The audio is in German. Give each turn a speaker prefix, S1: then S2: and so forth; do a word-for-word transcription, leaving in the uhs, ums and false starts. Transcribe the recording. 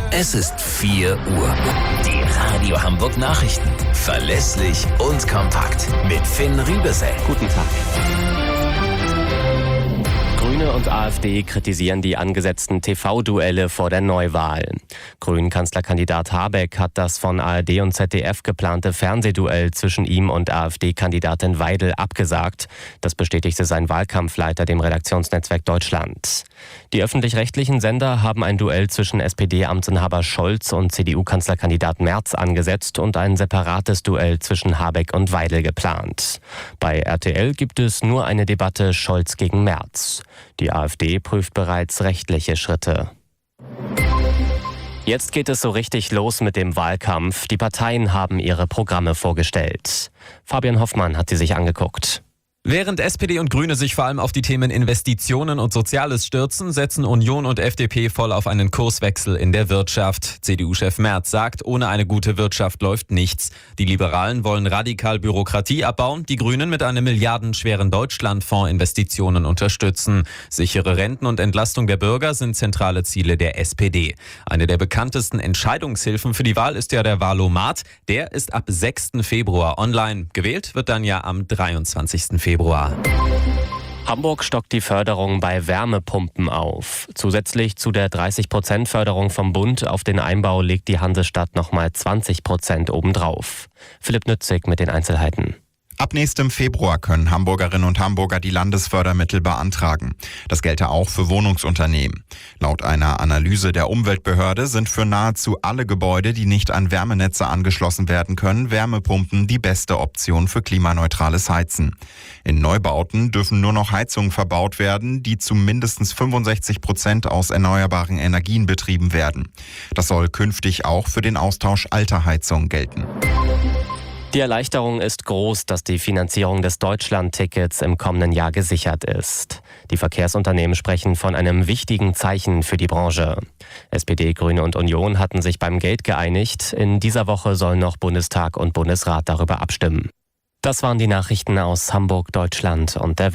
S1: Es ist vier Uhr. Die Radio Hamburg Nachrichten. Verlässlich und kompakt. Mit Finn Riebesell.
S2: Guten Tag. Grüne und AfD kritisieren die angesetzten T V-Duelle vor der Neuwahl. Grünen-Kanzlerkandidat Habeck hat das von A R D und Z D F geplante Fernsehduell zwischen ihm und AfD-Kandidatin Weidel abgesagt. Das bestätigte sein Wahlkampfleiter dem Redaktionsnetzwerk Deutschland. Die öffentlich-rechtlichen Sender haben ein Duell zwischen S P D-Amtsinhaber Scholz und C D U-Kanzlerkandidat Merz angesetzt und ein separates Duell zwischen Habeck und Weidel geplant. Bei R T L gibt es nur eine Debatte Scholz gegen Merz. Die AfD prüft bereits rechtliche Schritte. Jetzt geht es so richtig los mit dem Wahlkampf. Die Parteien haben ihre Programme vorgestellt. Fabian Hoffmann hat sie sich angeguckt.
S3: Während S P D und Grüne sich vor allem auf die Themen Investitionen und Soziales stürzen, setzen Union und F D P voll auf einen Kurswechsel in der Wirtschaft. C D U-Chef Merz sagt, ohne eine gute Wirtschaft läuft nichts. Die Liberalen wollen radikal Bürokratie abbauen, die Grünen mit einem milliardenschweren Deutschlandfonds Investitionen unterstützen. Sichere Renten und Entlastung der Bürger sind zentrale Ziele der S P D. Eine der bekanntesten Entscheidungshilfen für die Wahl ist ja der Wahlomat. Der ist ab sechsten Februar online. Gewählt wird dann ja am dreiundzwanzigsten Februar.
S2: Hamburg stockt die Förderung bei Wärmepumpen auf. Zusätzlich zu der dreißig Prozent Förderung vom Bund auf den Einbau legt die Hansestadt nochmal zwanzig Prozent obendrauf. Philipp Nützig mit den Einzelheiten.
S4: Ab nächstem Februar können Hamburgerinnen und Hamburger die Landesfördermittel beantragen. Das gelte auch für Wohnungsunternehmen. Laut einer Analyse der Umweltbehörde sind für nahezu alle Gebäude, die nicht an Wärmenetze angeschlossen werden können, Wärmepumpen die beste Option für klimaneutrales Heizen. In Neubauten dürfen nur noch Heizungen verbaut werden, die zu mindestens fünfundsechzig Prozent aus erneuerbaren Energien betrieben werden. Das soll künftig auch für den Austausch alter Heizungen gelten.
S2: Die Erleichterung ist groß, dass die Finanzierung des Deutschland-Tickets im kommenden Jahr gesichert ist. Die Verkehrsunternehmen sprechen von einem wichtigen Zeichen für die Branche. S P D, Grüne und Union hatten sich beim Geld geeinigt. In dieser Woche sollen noch Bundestag und Bundesrat darüber abstimmen. Das waren die Nachrichten aus Hamburg, Deutschland und der Welt.